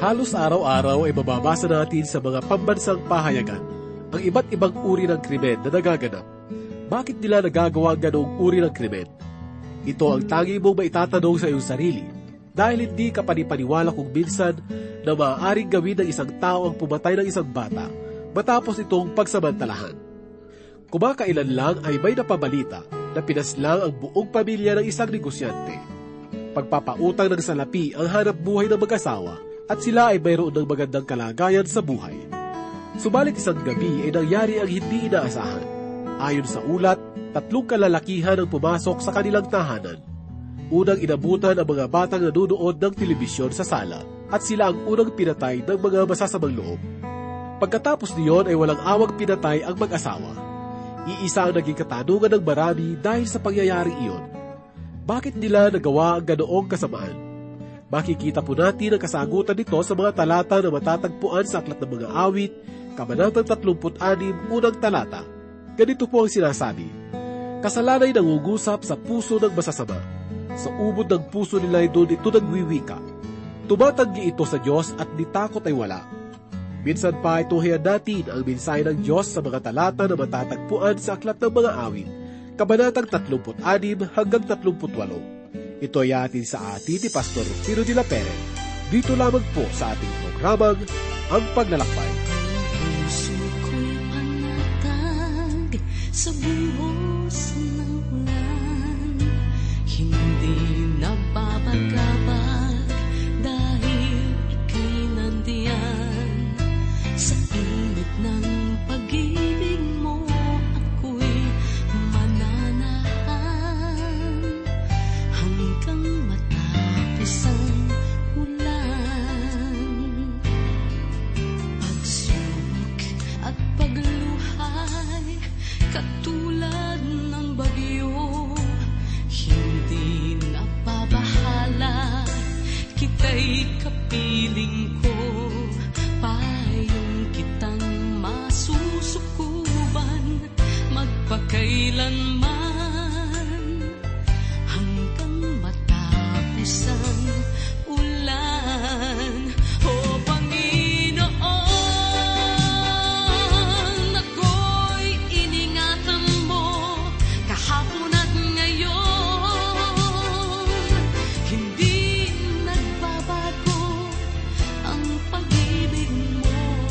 Halos araw-araw ay mababasa natin sa mga pambansang pahayagan ang iba't ibang uri ng krimen na nagaganap. Bakit nila nagagawa ang ganoong uri ng krimen? Ito ang tangi mong maitatanong sa iyong sarili dahil hindi ka panipaniwala kung minsan na maaaring gawin ng isang tao ang pumatay ng isang bata matapos itong pagsamantalahan. Kumakailan lang ay may napabalita na pinaslang ang buong pamilya ng isang negosyante. Pagpapautang ng salapi ang hanap buhay ng mag-asawa at sila ay mayroon ng magandang kalagayan sa buhay. Subalit isang gabi ay nangyari ang hindi inaasahan. Ayon sa ulat, 3 kalalakihan ang pumasok sa kanilang tahanan. Unang inabutan ang mga batang nanunood ng telebisyon sa sala at sila ang unang pinatay ng mga masasamang loob. Pagkatapos niyon ay walang awang pinatay ang mag-asawa. Iisa ang naging katanungan ng marami dahil sa pangyayari iyon. Bakit nila nagawa ang ganoong kasamaan? Makikita po natin ang kasagutan nito sa mga talata na matatagpuan sa Aklat ng Mga Awit, Kabanatang 36, unang talata. Ganito po ang sinasabi: Kasalanay nangungusap sa puso ng masasama. Sa ubod ng puso nila doon ito nagwiwika. Tumatanggi ito sa Diyos at di takot ay wala. Minsan pa ituhayan natin ang mensahe ng Diyos sa mga talata na matatagpuan sa Aklat ng Mga Awit, Kabanatang 36 hanggang 38. Ito ay atin sa atin ni Pastor Rufino de la Pere. Dito lamang po sa ating programang Ang Paglalakbay. Puso ko'y panatag sa buhos ng ulan, hindi nababagabag dahil ika'y nandiyan. Sa init ng pag-ibig mo ako'y mananahan hanggang matapos ang ulan. Pagsubok at pagluhay katulad ng bagyo, hindi nababahala, kita'y kapiling ko, payong kitang masusukuban magpakailanman hanggang matapos ang ulan. O Panginoon, ako'y iningatan mo kahapon at ngayon, hindi nagbabago ang pag-ibig mo.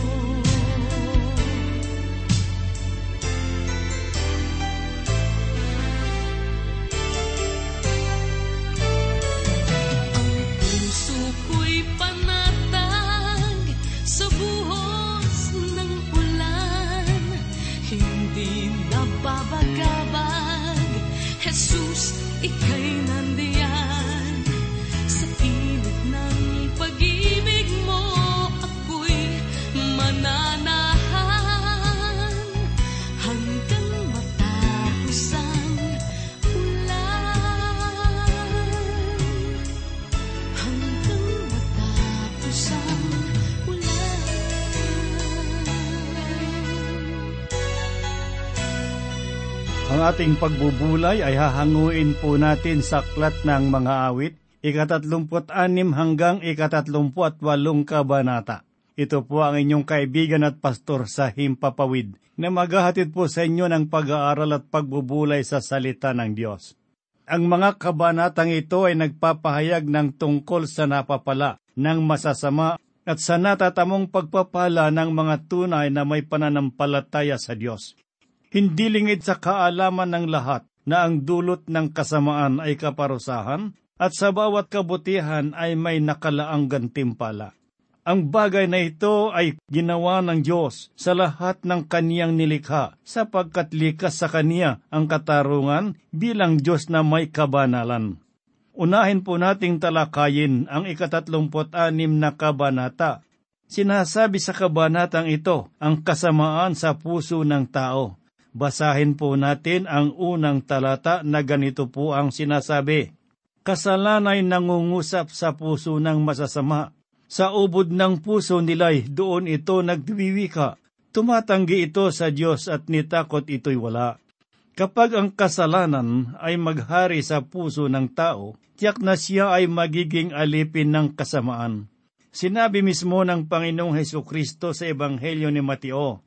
Ang puso ko'y panatag sa buhos ng ulan, hindi nababagabag. Jesus, ika'y nandiyan. Sa init ng pag-ibig mo ako'y mananahan hanggang matapos ang ulan. Hanggang matapos ang ulan. Ang ating pagbubulay ay hahanguin po natin sa Aklat ng Mga Awit, 36 hanggang 38 kabanata. Ito po ang inyong kaibigan at pastor sa Himpapawid na maghahatid po sa inyo ng pag-aaral at pagbubulay sa salita ng Diyos. Ang mga kabanatang ito ay nagpapahayag ng tungkol sa napapala ng masasama at sa natatamong pagpapala ng mga tunay na may pananampalataya sa Diyos. Hindi lingid sa kaalaman ng lahat na ang dulot ng kasamaan ay kaparusahan at sa bawat kabutihan ay may nakalaang gantimpala. Ang bagay na ito ay ginawa ng Diyos sa lahat ng kaniyang nilikha sapagkat likas sa kaniya ang katarungan bilang Diyos na may kabanalan. Unahin po nating talakayin ang 36 na kabanata. Sinasabi sa kabanatang ito ang kasamaan sa puso ng tao. Basahin po natin ang unang talata na ganito po ang sinasabi: Kasalanay nangungusap sa puso ng masasama. Sa ubod ng puso nila'y doon ito nagwiwika. Tumatanggi ito sa Diyos at nitakot ito'y wala. Kapag ang kasalanan ay maghari sa puso ng tao, tiyak na siya ay magiging alipin ng kasamaan. Sinabi mismo ng Panginoong Hesukristo sa Ebanghelyo ni Mateo,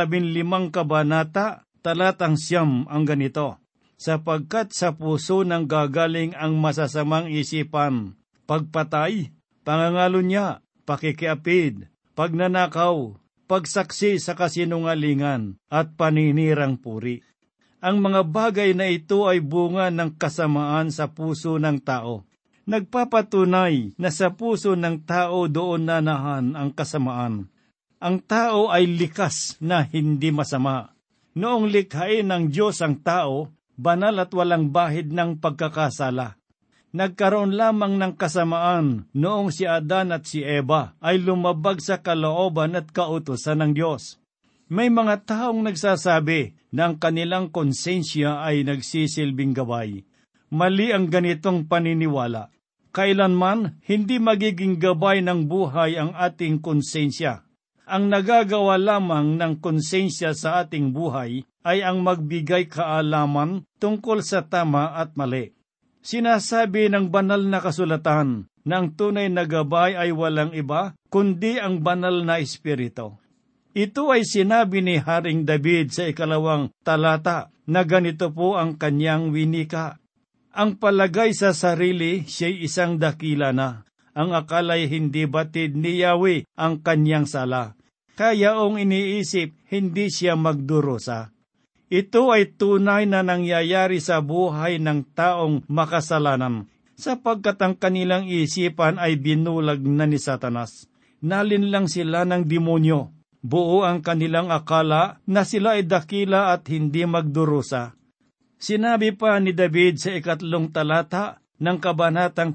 15 kabanata, talatang 9 ang ganito, sapagkat sa puso nang gagaling ang masasamang isipan, pagpatay, pangangalunya, pakikiapid, pagnanakaw, pagsaksi sa kasinungalingan, at paninirang puri. Ang mga bagay na ito ay bunga ng kasamaan sa puso ng tao. Nagpapatunay na sa puso ng tao doon nanahan ang kasamaan. Ang tao ay likas na hindi masama. Noong likhain ng Diyos ang tao, banal at walang bahid ng pagkakasala. Nagkaroon lamang ng kasamaan noong si Adan at si Eva ay lumabag sa kalooban at kautusan ng Diyos. May mga taong nagsasabi na ang kanilang konsensya ay nagsisilbing gabay. Mali ang ganitong paniniwala. Kailanman, hindi magiging gabay ng buhay ang ating konsensya. Ang nagagawa lamang ng konsensya sa ating buhay ay ang magbigay kaalaman tungkol sa tama at mali. Sinasabi ng banal na kasulatan na ang tunay na gabay ay walang iba kundi ang banal na espiritu. Ito ay sinabi ni Haring David sa 2 talata na ganito po ang kanyang winika. Ang palagay sa sarili siya'y isang dakila na. Ang akala'y hindi batid ni Yahweh ang kanyang sala. Kayaong iniisip, hindi siya magdurusa. Ito ay tunay na nangyayari sa buhay ng taong makasalanan, sapagkat ang kanilang isipan ay binulag na ni Satanas. Nalinlang sila ng demonyo. Buo ang kanilang akala na sila ay dakila at hindi magdurusa. Sinabi pa ni David sa 3 talata ng kabanatang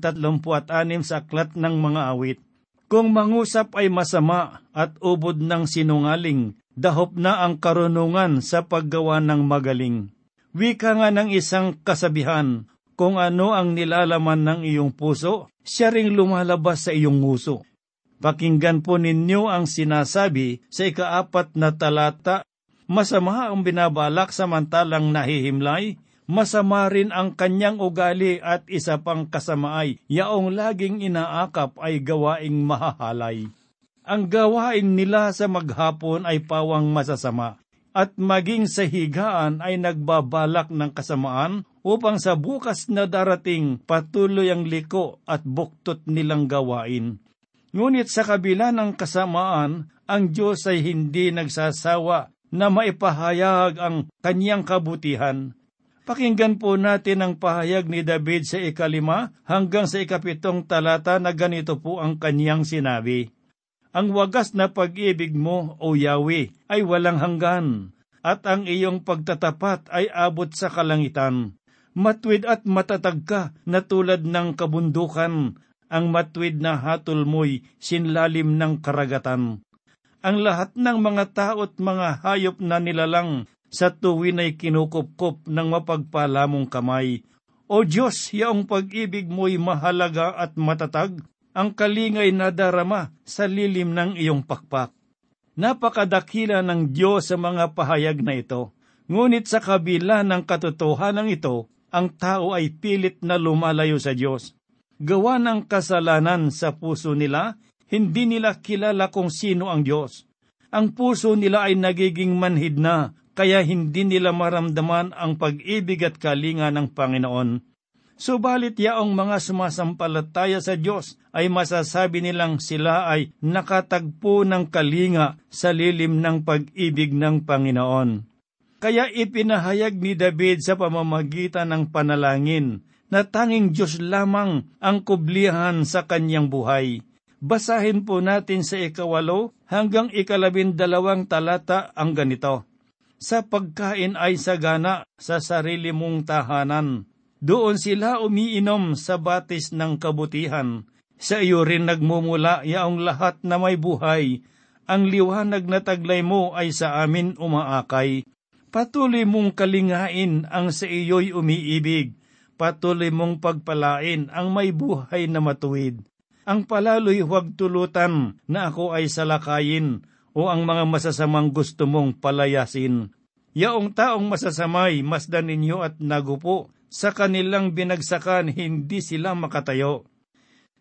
36 sa Aklat ng Mga Awit, kung mangusap ay masama at ubod ng sinungaling, dahop na ang karunungan sa paggawa ng magaling. Wika nga ng isang kasabihan, kung ano ang nilalaman ng iyong puso, siya ring lumalabas sa iyong nguso. Pakinggan po ninyo ang sinasabi sa 4 na talata, masama ang binabalak samantalang nahihimlay, masama rin ang kanyang ugali at isa pang kasama ay yaong laging inaakap ay gawaing mahahalay. Ang gawain nila sa maghapon ay pawang masasama, at maging sa higaan ay nagbabalak ng kasamaan upang sa bukas na darating patuloy ang liko at buktot nilang gawain. Ngunit sa kabila ng kasamaan, ang Diyos ay hindi nagsasawa na maipahayag ang kanyang kabutihan. Pakinggan po natin ang pahayag ni David sa 5 hanggang sa 7 talata na ganito po ang kanyang sinabi. Ang wagas na pag-ibig mo, O Yahweh, ay walang hanggan, at ang iyong pagtatapat ay abot sa kalangitan. Matwid at matatag ka na tulad ng kabundukan, ang matwid na hatol mo'y sinlalim ng karagatan. Ang lahat ng mga tao't mga hayop na nilalang sa tuwin ay kinukupkup ng mapagpala mong kamay. O Diyos, yaong pag-ibig mo'y mahalaga at matatag, ang kalingay na darama sa lilim ng iyong pakpak. Napakadakila ng Diyos sa mga pahayag na ito, ngunit sa kabila ng katotohanan ito, ang tao ay pilit na lumalayo sa Diyos. Gawa ng kasalanan sa puso nila, hindi nila kilala kung sino ang Diyos. Ang puso nila ay nagiging manhid na, kaya hindi nila maramdaman ang pag-ibig at kalinga ng Panginoon. Subalit yaong mga sumasampalataya sa Diyos ay masasabi nilang sila ay nakatagpo ng kalinga sa lilim ng pag-ibig ng Panginoon. Kaya ipinahayag ni David sa pamamagitan ng panalangin na tanging Diyos lamang ang kublihan sa kanyang buhay. Basahin po natin sa 8 hanggang 12 talata ang ganito. Sa pagkain ay sagana sa sarili mong tahanan. Doon sila umiinom sa batis ng kabutihan. Sa iyo rin nagmumula yaong lahat na may buhay. Ang liwanag na taglay mo ay sa amin umaakay. Patuloy mong kalingain ang sa iyo'y umiibig. Patuloy mong pagpalain ang may buhay na matuwid. Ang palalo'y huwag tulutan na ako ay salakayin o ang mga masasamang gusto mong palayasin. Yaong taong masasamay masdan ninyo at nagupo, sa kanilang binagsakan hindi sila makatayo.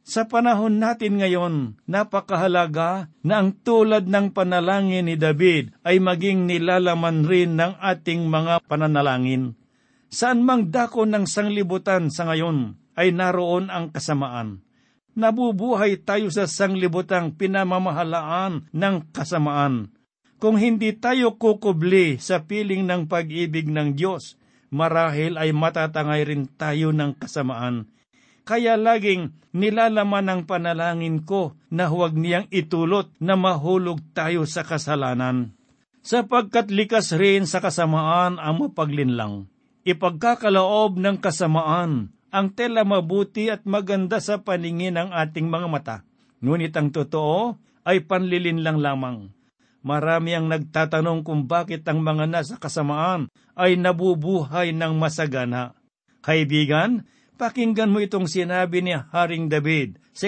Sa panahon natin ngayon, napakahalaga na ang tulad ng panalangin ni David ay maging nilalaman rin ng ating mga pananalangin. Saan mang dako ng sanglibutan sa ngayon ay naroon ang kasamaan. Nabubuhay tayo sa sanglibutang pinamamahalaan ng kasamaan. Kung hindi tayo kukubli sa piling ng pag-ibig ng Diyos, marahil ay matatangay rin tayo ng kasamaan. Kaya laging nilalaman ng panalangin ko na huwag niyang itulot na mahulog tayo sa kasalanan. Sapagkat likas rin sa kasamaan ang mapaglinlang. Ipagkakaloob ng kasamaan ang tela mabuti at maganda sa paningin ng ating mga mata. Ngunit ang totoo ay panlilinlang lamang. Marami ang nagtatanong kung bakit ang mga nasa kasamaan ay nabubuhay ng masagana. Kaibigan, pakinggan mo itong sinabi ni Haring David sa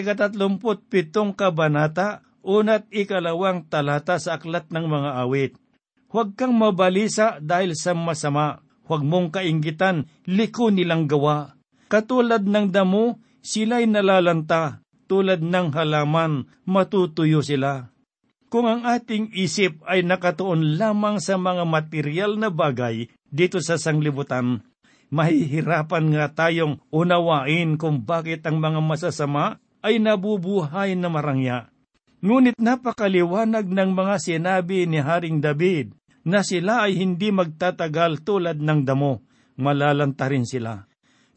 37 kabanata, 1 at 2 talata sa Aklat ng Mga Awit. Huwag kang mabalisa dahil sa masama, huwag mong kainggitan, liko nilang gawa. Katulad ng damo, sila'y nalalanta, tulad ng halaman, matutuyo sila. Kung ang ating isip ay nakatuon lamang sa mga material na bagay dito sa sanglibutan, mahihirapan nga tayong unawain kung bakit ang mga masasama ay nabubuhay na marangya. Ngunit napakaliwanag ng mga sinabi ni Haring David na sila ay hindi magtatagal tulad ng damo, malalanta rin sila.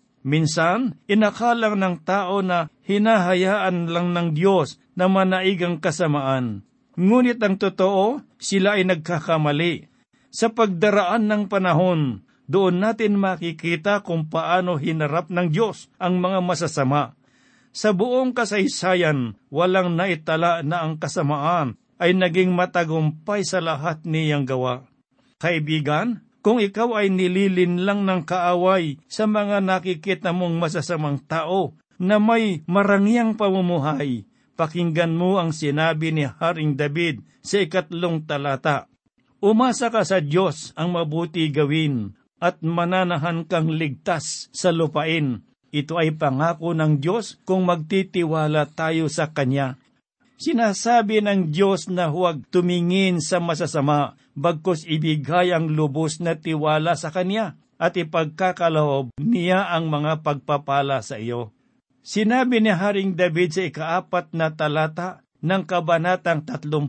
Minsan, inakalang ng tao na hinahayaan lang ng Diyos na manaigang kasamaan. Ngunit ang totoo, sila ay nagkakamali. Sa pagdaraan ng panahon, doon natin makikita kung paano hinarap ng Diyos ang mga masasama. Sa buong kasaysayan, walang naitala na ang kasamaan ay naging matagumpay sa lahat niyang gawa. Kaibigan, kung ikaw ay nililinlang ng kaaway sa mga nakikita mong masasamang tao na may marangyang pamumuhay, pakinggan mo ang sinabi ni Haring David sa 3 talata. Umasa ka sa Diyos ang mabuti gawin at mananahan kang ligtas sa lupain. Ito ay pangako ng Diyos kung magtitiwala tayo sa Kanya. Sinasabi ng Diyos na huwag tumingin sa masasama, bagkus ibigay ang lubos na tiwala sa Kanya at ipagkakaloob niya ang mga pagpapala sa iyo. Sinabi ni Haring David sa 4 na talata ng kabanatang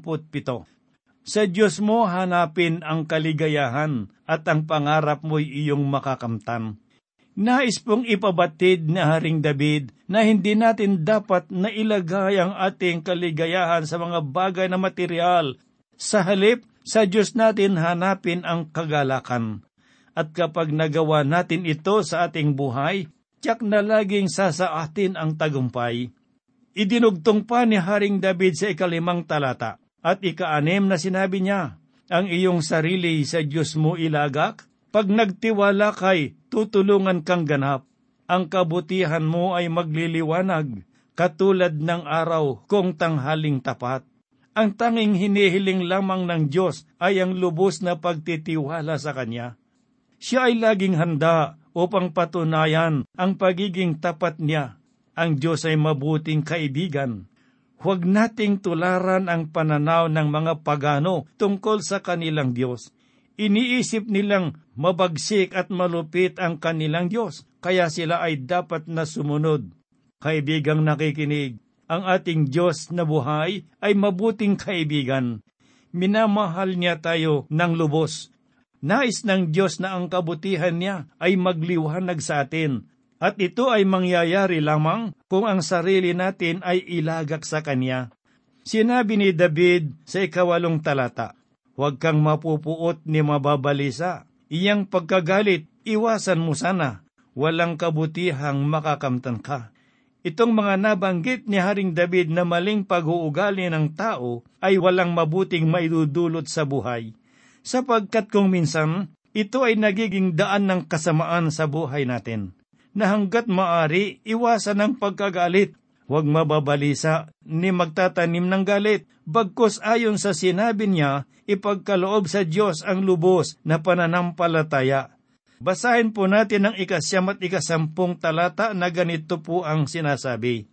37, sa Diyos mo hanapin ang kaligayahan at ang pangarap mo'y iyong makakamtan. Nais pong ipabatid ni Haring David na hindi natin dapat na ilagay ang ating kaligayahan sa mga bagay na material. Sa halip, sa Diyos natin hanapin ang kagalakan. At kapag nagawa natin ito sa ating buhay, tiyak na laging sasaatin ang tagumpay. Idinugtong pa ni Haring David sa 5 talata at 6 na sinabi niya, ang iyong sarili sa Diyos mo ilagak, pag nagtiwala kay tutulungan kang ganap. Ang kabutihan mo ay magliliwanag, katulad ng araw kung tanghaling tapat. Ang tanging hinihiling lamang ng Diyos ay ang lubos na pagtitiwala sa Kanya. Siya ay laging handa upang patunayan ang pagiging tapat niya. Ang Diyos ay mabuting kaibigan. Huwag nating tularan ang pananaw ng mga pagano tungkol sa kanilang Diyos. Iniisip nilang mabagsik at malupit ang kanilang Diyos, kaya sila ay dapat na sumunod. Kaibigang nakikinig, ang ating Diyos na buhay ay mabuting kaibigan. Minamahal niya tayo ng lubos. Nais ng Diyos na ang kabutihan niya ay magliwanag sa atin, at ito ay mangyayari lamang kung ang sarili natin ay ilagak sa Kanya. Sinabi ni David sa 8 talata, huwag kang mapupuot ni mababalisa. Iyang pagkagalit, iwasan mo sana. Walang kabutihang makakamtan ka. Itong mga nabanggit ni Haring David na maling pag-uugali ng tao ay walang mabuting maidudulot sa buhay. Sapagkat kung minsan, ito ay nagiging daan ng kasamaan sa buhay natin. Na hanggat maari, iwasan ang pagkagalit. Huwag mababalisa ni magtatanim ng galit. Bagkus ayon sa sinabi niya, ipagkaloob sa Diyos ang lubos na pananampalataya. Basahin po natin ang 9 at 10 talata na ganito po ang sinasabi.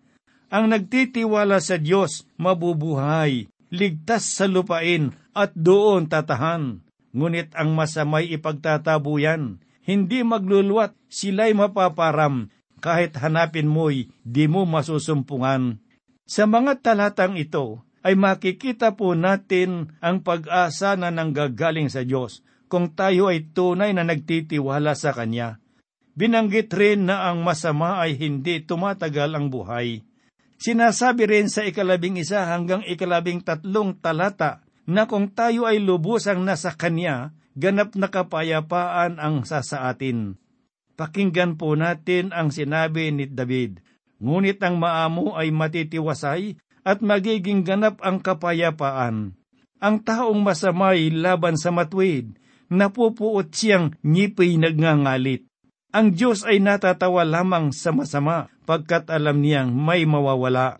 Ang nagtitiwala sa Diyos mabubuhay, ligtas sa lupain at doon tatahan. Ngunit ang masamay ipagtatabuyan, hindi magluluwat, sila'y mapaparam, kahit hanapin mo'y di mo masusumpungan. Sa mga talatang ito ay makikita po natin ang pag-asa na nanggagaling sa Diyos kung tayo ay tunay na nagtitiwala sa Kanya. Binanggit rin na ang masama ay hindi tumatagal ang buhay. Sinasabi rin sa 11 hanggang 13 talata na kung tayo ay lubusang nasa Kanya, ganap na kapayapaan ang sa atin. Pakinggan po natin ang sinabi ni David, ngunit ang maamo ay matitiwasay at magiging ganap ang kapayapaan. Ang taong masamay laban sa matuwid, napupuot siyang ngipoy nagngangalit. Ang Diyos ay natatawa lamang sa masama, pagkat alam niyang may mawawala.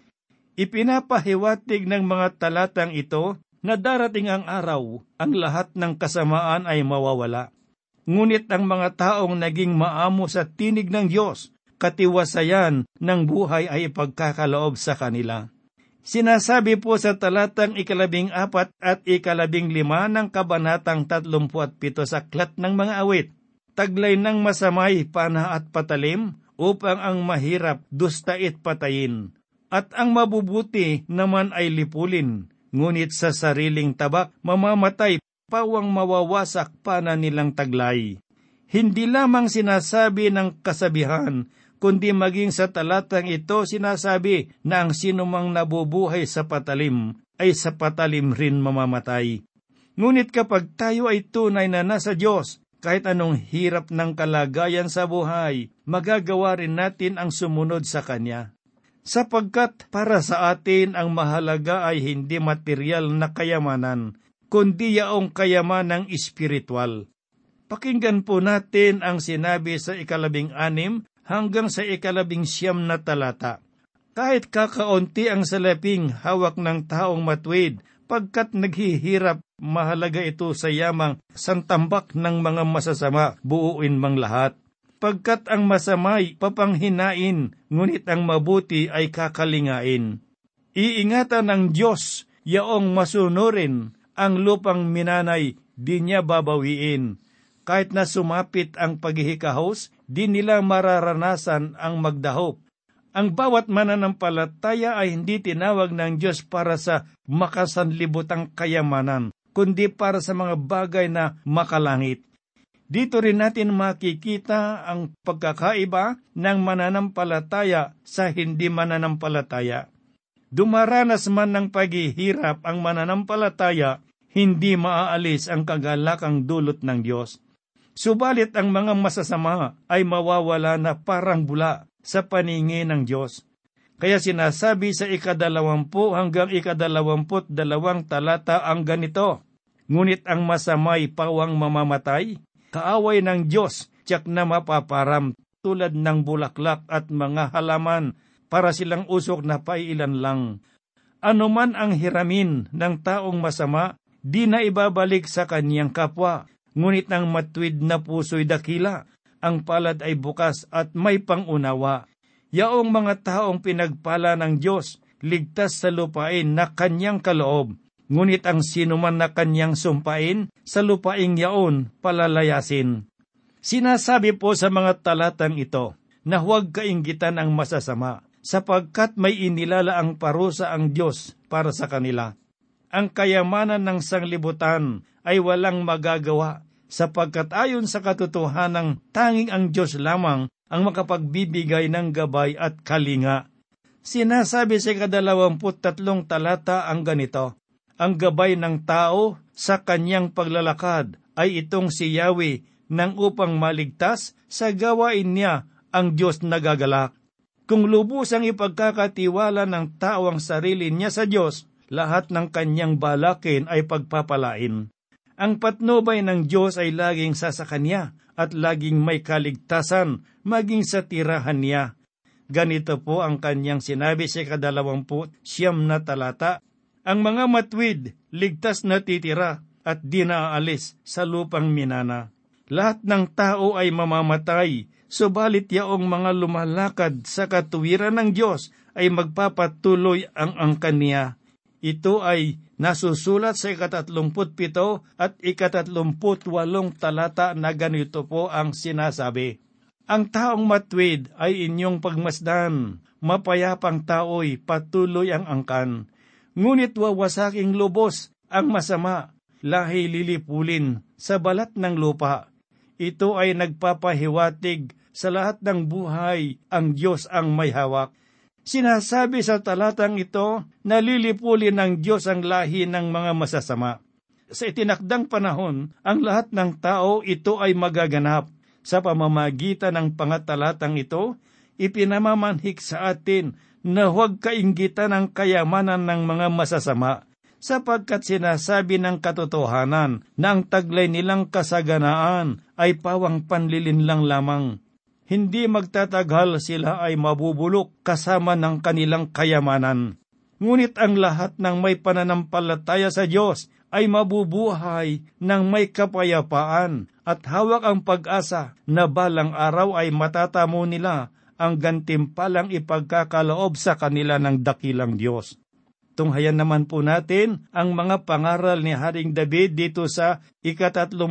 Ipinapahiwatig ng mga talatang ito na darating ang araw, ang lahat ng kasamaan ay mawawala. Ngunit ang mga taong naging maamo sa tinig ng Diyos, katiwasayan ng buhay ay ipagkakaloob sa kanila. Sinasabi po sa talatang 14 at 15 ng kabanatang 37 sa Aklat ng Mga Awit, taglay ng masamay pana at patalim, upang ang mahirap dustait patayin, at ang mabubuti naman ay lipulin, ngunit sa sariling tabak mamamatay, pawang mawawasak pana nilang taglay. Hindi lamang sinasabi ng kasabihan, kundi maging sa talatang ito sinasabi na ang sinumang nabubuhay sa patalim ay sa patalim rin mamamatay. Ngunit kapag tayo ay tunay na nasa Diyos, kahit anong hirap ng kalagayan sa buhay, magagawa rin natin ang sumunod sa Kanya. Sapagkat para sa atin ang mahalaga ay hindi material na kayamanan, kundi yaong kayamanang espiritual. Pakinggan po natin ang sinabi sa 16 hanggang sa 19 na talata. Kahit kakaunti ang salaping hawak ng taong matuwid, pagkat naghihirap, mahalaga ito sa yamang santambak ng mga masasama, buuin mang lahat. Pagkat ang masamay papanghinain, ngunit ang mabuti ay kakalingain. Iingatan ng Diyos, yaong masunurin, ang lupang minanay, di niya babawiin. Kahit na sumapit ang paghihikahos, di nila mararanasan ang magdahop. Ang bawat mananampalataya ay hindi tinawag ng Diyos para sa makasanlibutang kayamanan, kundi para sa mga bagay na makalangit. Dito rin natin makikita ang pagkakaiba ng mananampalataya sa hindi mananampalataya. Dumaranas man ng paghihirap ang mananampalataya, hindi maaalis ang kagalakang dulot ng Diyos. Subalit ang mga masasama ay mawawala na parang bula sa paningin ng Diyos. Kaya sinasabi sa 20 hanggang 22 talata ang ganito, ngunit ang masamay pawang mamamatay, kaaway ng Diyos, tiyak na mapaparam tulad ng bulaklak at mga halaman, para silang usok na pailan lang. Ano man ang hiramin ng taong masama, di na ibabalik sa kanyang kapwa, ngunit ang matuwid na puso'y dakila, ang palad ay bukas at may pangunawa. Yaong mga taong pinagpala ng Diyos, ligtas sa lupain na kanyang kaloob, ngunit ang sinuman na kanyang sumpain, sa lupaing yaon palalayasin. Sinasabi po sa mga talatang ito, na huwag kainggitan ang masasama, sapagkat may inilala ang parusa ang Diyos para sa kanila. Ang kayamanan ng sanglibutan ay walang magagawa, sapagkat ayon sa katotohanan tanging ang Diyos lamang ang makapagbibigay ng gabay at kalinga. Sinasabi sa 23 talata ang ganito, ang gabay ng tao sa kanyang paglalakad ay itong si Yahweh, nang upang maligtas sa gawain niya ang Diyos nagagalak. Kung lubusang ipagkakatiwala ng tao ang sarili niya sa Diyos, lahat ng kanyang balakin ay pagpapalain. Ang patnubay ng Diyos ay laging sa Kanya at laging may kaligtasan maging sa tirahan niya. Ganito po ang kanyang sinabi sa 29 na talata, ang mga matwid, ligtas na titira at di naaalis sa lupang minana. Lahat ng tao ay mamamatay, subalit yaong mga lumalakad sa katuwiran ng Diyos ay magpapatuloy ang angkan niya. Ito ay nasusulat sa 37 at 38 talata na ganito po ang sinasabi. Ang taong matwid ay inyong pagmasdan, mapayapang tao'y patuloy ang angkan. Ngunit wawasaking lubos ang masama, lahi lilipulin sa balat ng lupa. Ito ay nagpapahiwatig sa lahat ng buhay, ang Diyos ang may hawak. Sinasabi sa talatang ito na lilipulin ng Diyos ang lahi ng mga masasama. Sa itinakdang panahon, ang lahat ng tao ito ay magaganap. Sa pamamagitan ng pangatalatang ito, ipinamamanhik sa atin na huwag kainggitan ang kayamanan ng mga masasama, sapagkat sinasabi ng katotohanan na ang taglay nilang kasaganaan ay pawang panlilinlang lamang. Hindi magtatagal sila ay mabubulok kasama ng kanilang kayamanan. Ngunit ang lahat ng may pananampalataya sa Diyos ay mabubuhay ng may kapayapaan at hawak ang pag-asa na balang araw ay matatamo nila ang gantimpalang ipagkakaloob sa kanila ng dakilang Diyos. Tunghayan naman po natin ang mga pangaral ni Haring David dito sa 38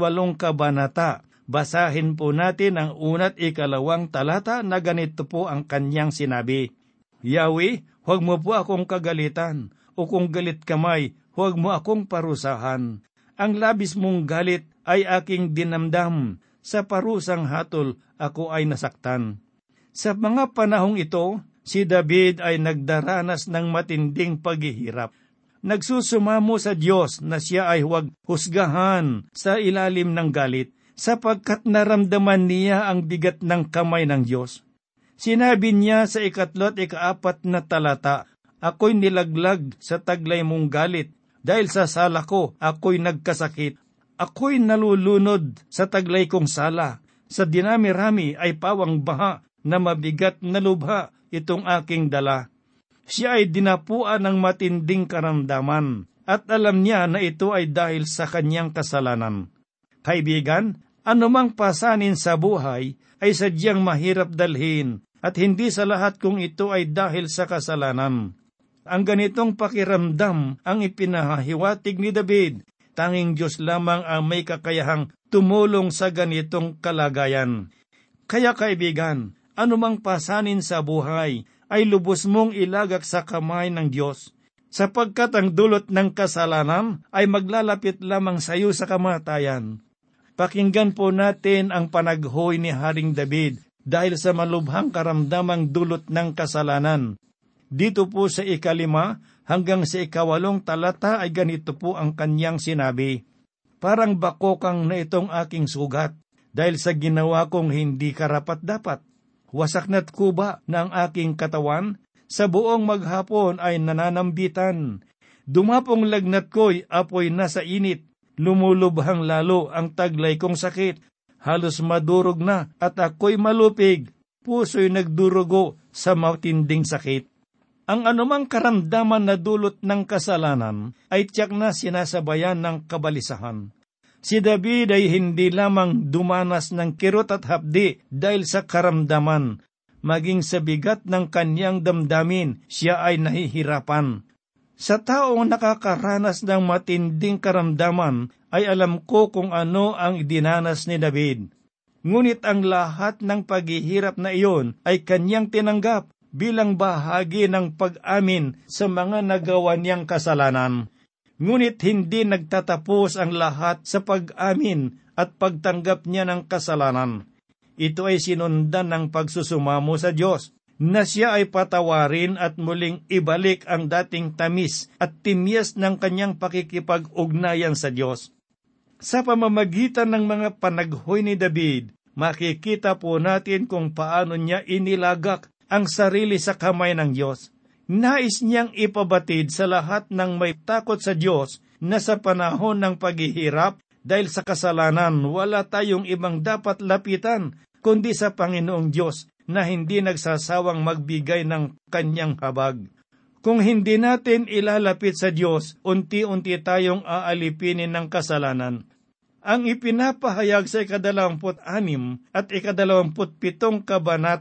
kabanata. Basahin po natin ang 1 at 2 talata na ganito po ang kanyang sinabi. Yahweh, huwag mo po akong kagalitan, o kung galit kamay, huwag mo akong parusahan. Ang labis mong galit ay aking dinamdam, sa parusang hatol ako ay nasaktan. Sa mga panahong ito, si David ay nagdaranas ng matinding paghihirap. Nagsusumamo sa Diyos na siya ay huwag husgahan sa ilalim ng galit, sapagkat naramdaman niya ang bigat ng kamay ng Diyos. Sinabi niya sa 3 at 4 na talata, ako'y nilaglag sa taglay mong galit, dahil sa sala ko ako'y nagkasakit. Ako'y nalulunod sa taglay kong sala, sa dinami-rami ay pawang baha na mabigat na lubha itong aking dala. Siya ay dinapuan ng matinding karamdaman, at alam niya na ito ay dahil sa kanyang kasalanan. Kaibigan, anumang pasanin sa buhay ay sadyang mahirap dalhin, at hindi sa lahat kung ito ay dahil sa kasalanan. Ang ganitong pakiramdam ang ipinahiwatig ni David. Tanging Diyos lamang ang may kakayahang tumulong sa ganitong kalagayan. Kaya kaibigan, anumang pasanin sa buhay ay lubos mong ilagak sa kamay ng Diyos, sapagkat ang dulot ng kasalanan ay maglalapit lamang sa iyo sa kamatayan. Pakinggan po natin ang panaghoy ni Haring David dahil sa malubhang karamdamang dulot ng kasalanan. Dito po sa 5 hanggang sa 8 talata ay ganito po ang kanyang sinabi. Parang bakokang na itong aking sugat, dahil sa ginawa kong hindi karapat-dapat. Wasak na't kuba na ang aking katawan, sa buong maghapon ay nananambitan. Dumapong lagnat ko'y apoy na sa init, lumulubhang lalo ang taglay kong sakit. Halos madurog na at ako'y malupig, puso'y nagdurugo sa matinding sakit. Ang anumang karamdaman na dulot ng kasalanan ay tiyak na sinasabayan ng kabalisahan. Si David ay hindi lamang dumanas ng kirot at hapdi dahil sa karamdaman, maging sa bigat ng kanyang damdamin, siya ay nahihirapan. Sa taong nakakaranas ng matinding karamdaman, ay alam ko kung ano ang dinanas ni David. Ngunit ang lahat ng paghihirap na iyon ay kanyang tinanggap bilang bahagi ng pag-amin sa mga nagawa niyang kasalanan. Ngunit hindi nagtatapos ang lahat sa pag-amin at pagtanggap niya ng kasalanan. Ito ay sinundan ng pagsusumamo sa Diyos, na siya ay patawarin at muling ibalik ang dating tamis at timyas ng kanyang pakikipag-ugnayan sa Diyos. Sa pamamagitan ng mga panaghoy ni David, makikita po natin kung paano niya inilagak ang sarili sa kamay ng Diyos. Nais niyang ipabatid sa lahat ng may takot sa Diyos na sa panahon ng paghihirap dahil sa kasalanan, wala tayong ibang dapat lapitan kundi sa Panginoong Diyos na hindi nagsasawang magbigay ng kanyang habag. Kung hindi natin ilalapit sa Diyos, unti-unti tayong aalipinin ng kasalanan. Ang ipinapahayag sa 26 at 27 kabanata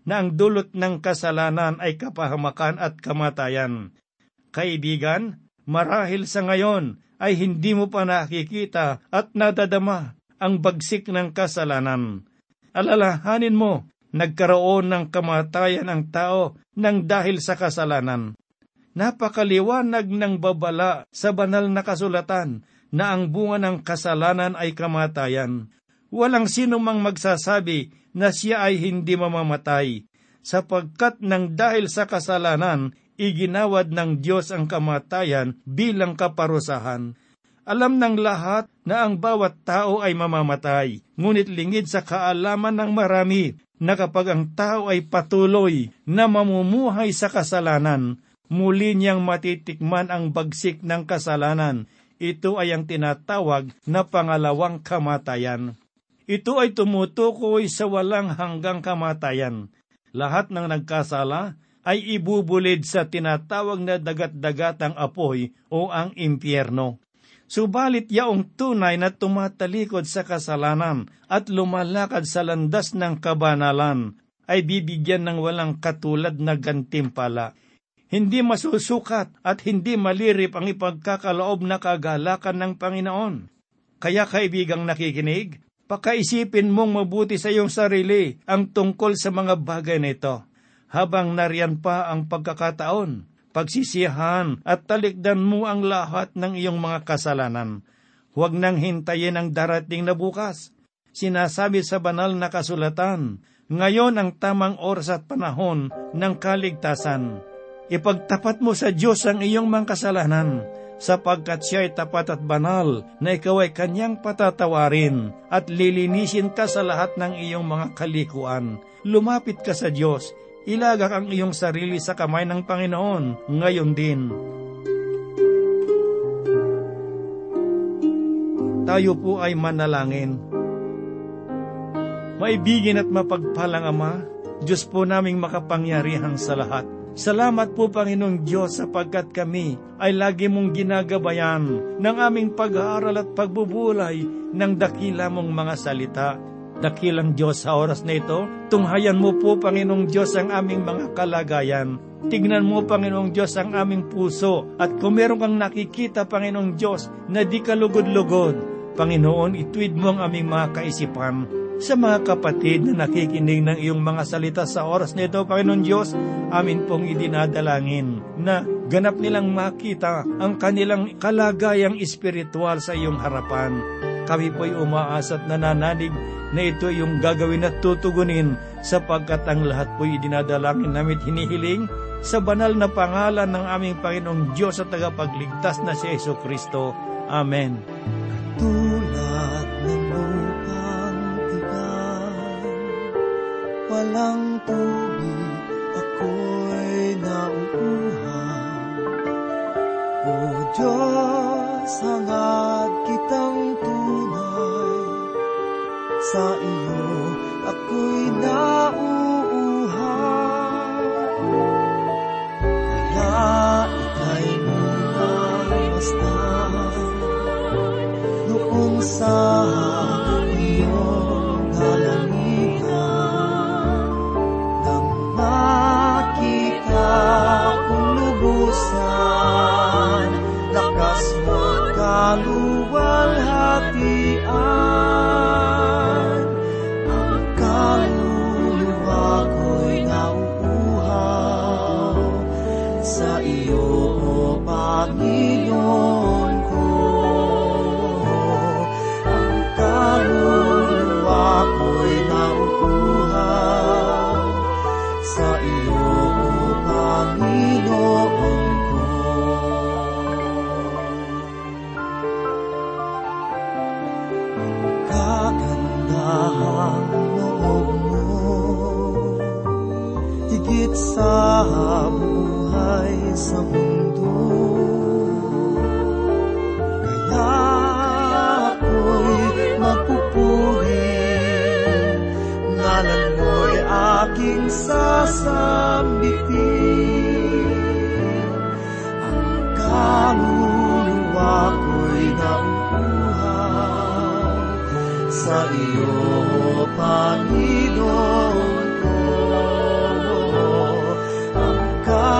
na ang dulot ng kasalanan ay kapahamakan at kamatayan. Kaibigan, marahil sa ngayon ay hindi mo pa nakikita at nadadama ang bagsik ng kasalanan. Alalahanin mo, nagkaroon ng kamatayan ang tao nang dahil sa kasalanan. Napakaliwanag ng babala sa banal na kasulatan na ang bunga ng kasalanan ay kamatayan. Walang sino mang magsasabi na siya ay hindi mamamatay, sapagkat nang dahil sa kasalanan, iginawad ng Diyos ang kamatayan bilang kaparusahan. Alam ng lahat na ang bawat tao ay mamamatay, ngunit lingid sa kaalaman ng marami na kapag ang tao ay patuloy na mamumuhay sa kasalanan, muli niyang matitikman ang bagsik ng kasalanan. Ito ay ang tinatawag na pangalawang kamatayan. Ito ay tumutukoy sa walang hanggang kamatayan. Lahat ng nagkasala ay ibubulid sa tinatawag na dagat-dagatang apoy o ang impyerno. Subalit yaong tunay na tumatalikod sa kasalanan at lumalakad sa landas ng kabanalan ay bibigyan ng walang katulad na gantimpala. Hindi masusukat at hindi malirip ang ipagkakaloob na kagalakan ng Panginoon. Kaya kaibigang nakikinig, pakaisipin mong mabuti sa iyong sarili ang tungkol sa mga bagay na ito. Habang nariyan pa ang pagkakataon, pagsisiyahan at talikdan mo ang lahat ng iyong mga kasalanan. Huwag nang hintayin ang darating na bukas. Sinasabi sa banal na kasulatan, ngayon ang tamang oras at panahon ng kaligtasan. Ipagtapat mo sa Diyos ang iyong mga kasalanan, sapagkat siya ay tapat at banal na ikaw ay kanyang patatawarin at lilinisin ka sa lahat ng iyong mga kalikuan. Lumapit ka sa Diyos, ilagak ang iyong sarili sa kamay ng Panginoon ngayon din. Tayo po ay manalangin. Maibigin at mapagpalang Ama, Diyos po naming makapangyarihang sa lahat. Salamat po Panginoong Diyos sapagkat kami ay lagi mong ginagabayan ng aming pag-aaral at pagbubulay ng dakila mong mga salita. Dakilang Diyos sa oras na ito, tunghayan mo po Panginoong Diyos ang aming mga kalagayan. Tignan mo Panginoong Diyos ang aming puso at kung meron kang nakikita Panginoong Diyos na di kalugod-lugod, Panginoon ituwid mo ang aming mga kaisipan. Sa mga kapatid na nakikinig ng iyong mga salita sa oras na ito, Panginoon Diyos, amin pong idinadalangin na ganap nilang makita ang kanilang kalagayang espiritual sa iyong harapan. Kami po'y umaasa at nananalig na ito yung gagawin at tutugunin sapagkat ang lahat po'y idinadalangin namin hinihiling sa banal na pangalan ng aming Panginoong Diyos at tagapagligtas na si Jesucristo. Amen. Tulad ng lupang tigang, walang tubig, ako'y nauuhaw. O Diyos, hangad kitang tunay, sa iyo ako'y nauuhaw. Kaya ika'y munang masdan noong sa iyong kalamitan, nang makita kong lubusan, lakas mo kaluwalhatian. Ang kaluluwa ko'y nauuhaw sa iyo, O Panginoon ko. Ang kaluluwa ko'y nauuhaw sa iyo, O Panginoon ko. Kagandahang loob mo, higit sa buhay sa mundo. Kaya ako'y magpupuri, ngalan mo'y aking sasambitin. Ang kaluluwa ko'y nauuhaw sa iyo, Panginoon ko.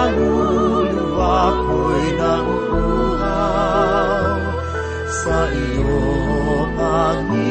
kaluluwa ko'y nauuhaw sa iyo, Panginoon.